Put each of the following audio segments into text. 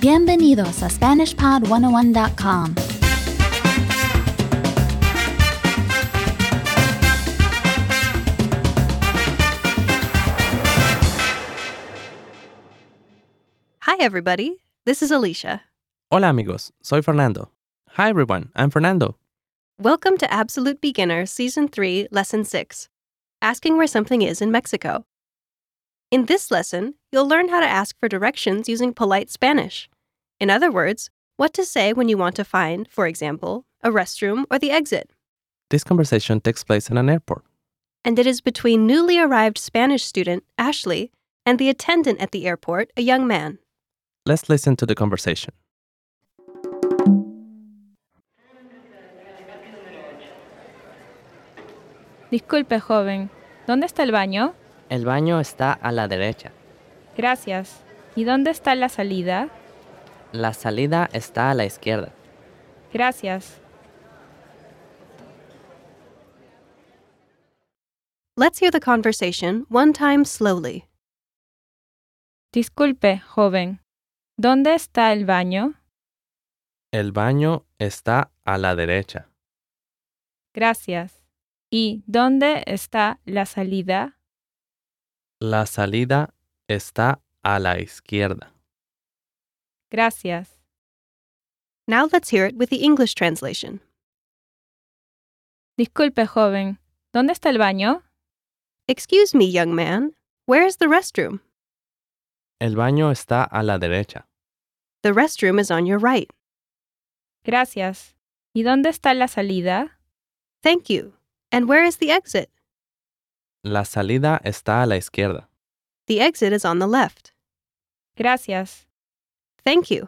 Bienvenidos a SpanishPod101.com. Hi, everybody. This is Alicia. Hola amigos, soy Fernando. Hi everyone, I'm Fernando. Welcome to Absolute Beginner Season 3, Lesson 6, Asking Where Something Is in Mexico. In this lesson, you'll learn how to ask for directions using polite Spanish. In other words, what to say when you want to find, for example, a restroom or the exit. This conversation takes place in an airport. And it is between newly arrived Spanish student, Ashley, and the attendant at the airport, a young man. Let's listen to the conversation. Disculpe, joven. ¿Dónde está el baño? El baño está a la derecha. Gracias. ¿Y dónde está la salida? La salida está a la izquierda. Gracias. Let's hear the conversation one time slowly. Disculpe, joven. ¿Dónde está el baño? El baño está a la derecha. Gracias. ¿Y dónde está la salida? La salida está a la izquierda. Gracias. Now let's hear it with the English translation. Disculpe, joven. ¿Dónde está el baño? Excuse me, young man. Where is the restroom? El baño está a la derecha. The restroom is on your right. Gracias. ¿Y dónde está la salida? Thank you. And where is the exit? La salida está a la izquierda. The exit is on the left. Gracias. Thank you.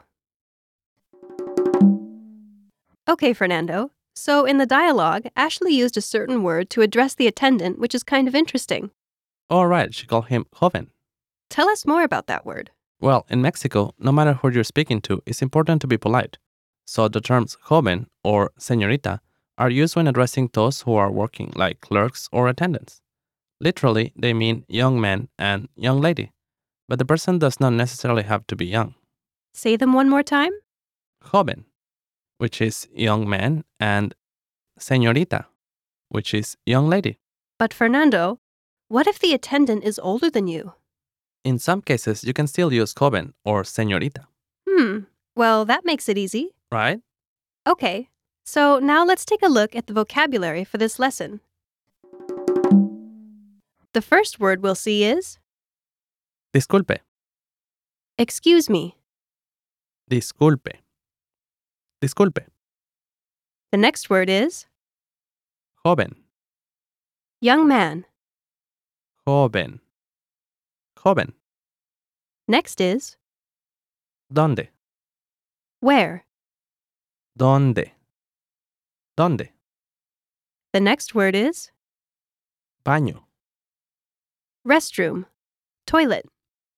Okay, Fernando. So in the dialogue, Ashley used a certain word to address the attendant, which is kind of interesting. All right, she called him joven. Tell us more about that word. Well, in Mexico, no matter who you're speaking to, it's important to be polite. So the terms joven or señorita are used when addressing those who are working, like clerks or attendants. Literally, they mean young man and young lady, but the person does not necessarily have to be young. Say them one more time. Joven, which is young man, and señorita, which is young lady. But Fernando, what if the attendant is older than you? In some cases, you can still use joven or señorita. Well, that makes it easy. Right? Okay, so now let's take a look at the vocabulary for this lesson. The first word we'll see is Disculpe, excuse me. disculpe, disculpe. The next word is Joven, young man. joven, joven. Next is ¿Dónde? where. ¿Dónde? ¿Dónde? The next word is Baño, restroom, toilet.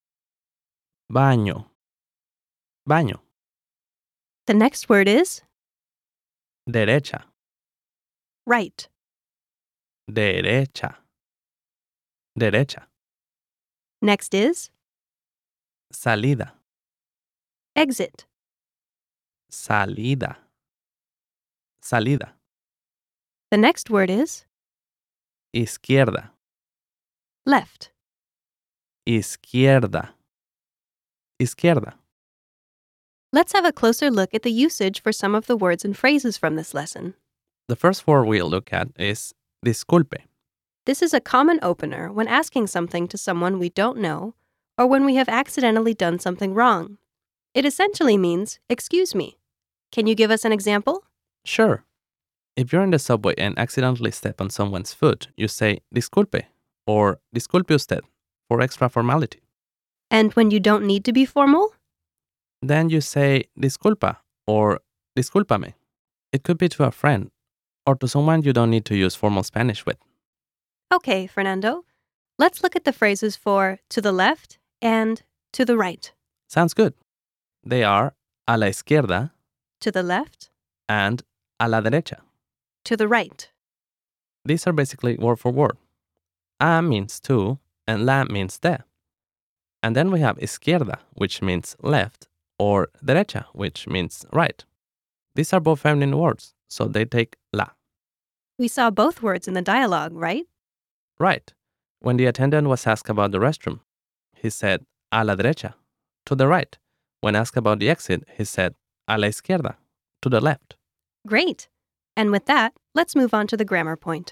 baño, baño. The next word is Derecha, right. derecha, derecha. Next is Salida, exit. salida, salida. The next word is Izquierda, left. izquierda, izquierda. Let's have a closer look at the usage for some of the words and phrases from this lesson. The first word we'll look at is disculpe. This is a common opener when asking something to someone we don't know or when we have accidentally done something wrong. It essentially means, excuse me. Can you give us an example? Sure. If you're in the subway and accidentally step on someone's foot, you say disculpe or disculpe usted for extra formality. And when you don't need to be formal? Then you say disculpa or discúlpame. It could be to a friend or to someone you don't need to use formal Spanish with. Okay, Fernando. Let's look at the phrases for to the left and to the right. Sounds good. They are a la izquierda To the left, and a la derecha. to the right. These are basically word for word. A means to and la means de. And then we have izquierda, which means left, or derecha, which means right. These are both feminine words, so they take la. We saw both words in the dialogue, right? Right. When the attendant was asked about the restroom, he said a la derecha, to the right. When asked about the exit, he said a la izquierda, to the left. Great. And with that, let's move on to the grammar point.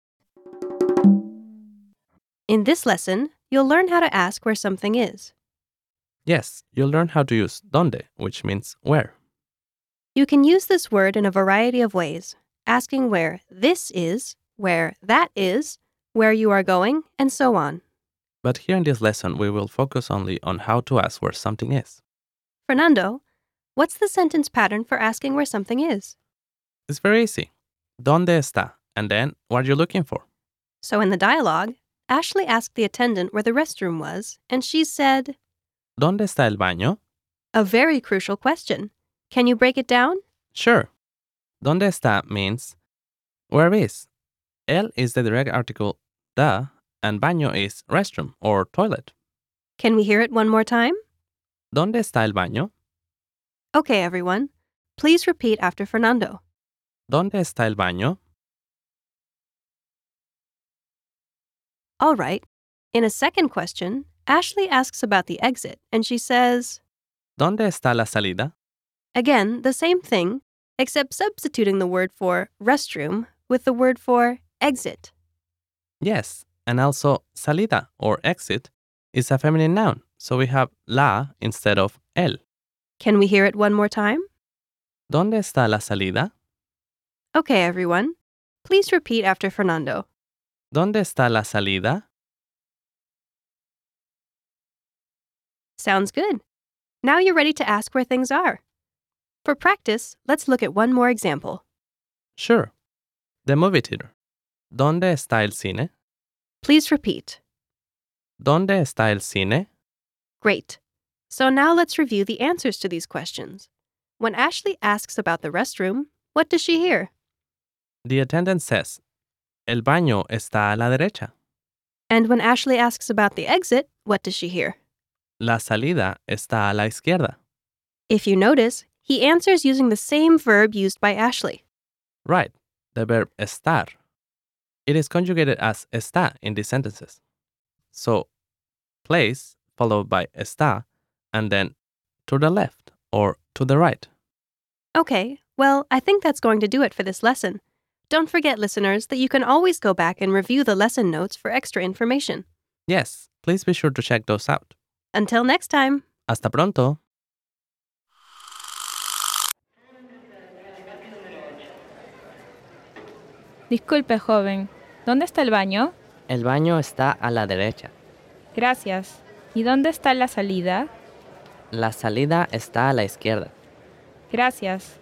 In this lesson, you'll learn how to ask where something is. Yes, you'll learn how to use donde, which means where. You can use this word in a variety of ways, asking where this is, where that is, where you are going, and so on. But here in this lesson, we will focus only on how to ask where something is. Fernando, what's the sentence pattern for asking where something is? It's very easy. ¿Dónde está? And then, what are you looking for? So in the dialogue, Ashley asked the attendant where the restroom was, and she said, ¿Dónde está el baño? a very crucial question. Can you break it down? Sure. ¿Dónde está means where is. El is the direct article da, and baño is restroom or toilet. Can we hear it one more time? ¿Dónde está el baño? Okay, everyone. Please repeat after Fernando. ¿Dónde está el baño? All right. In a second question, Ashley asks about the exit, and she says, ¿Dónde está la salida? again, the same thing, except substituting the word for restroom with the word for exit. Yes, and also salida or exit is a feminine noun, so we have la instead of el. Can we hear it one more time? ¿Dónde está la salida? Okay, everyone. Please repeat after Fernando. ¿Dónde está la salida? Sounds good. Now you're ready to ask where things are. For practice, let's look at one more example. Sure. The movie theater. ¿Dónde está el cine? Please repeat. ¿Dónde está el cine? Great. So now let's review the answers to these questions. When Ashley asks about the restroom, what does she hear? The attendant says, El baño está a la derecha. And when Ashley asks about the exit, what does she hear? La salida está a la izquierda. If you notice, he answers using the same verb used by Ashley. Right, the verb estar. It is conjugated as está in these sentences. So, place followed by está, and then to the left or to the right. Okay, well, I think that's going to do it for this lesson. Don't forget, listeners, that you can always go back and review the lesson notes for extra information. Yes, please be sure to check those out. Until next time. Hasta pronto. Disculpe, joven. ¿Dónde está el baño? El baño está a la derecha. Gracias. ¿Y dónde está la salida? La salida está a la izquierda. Gracias.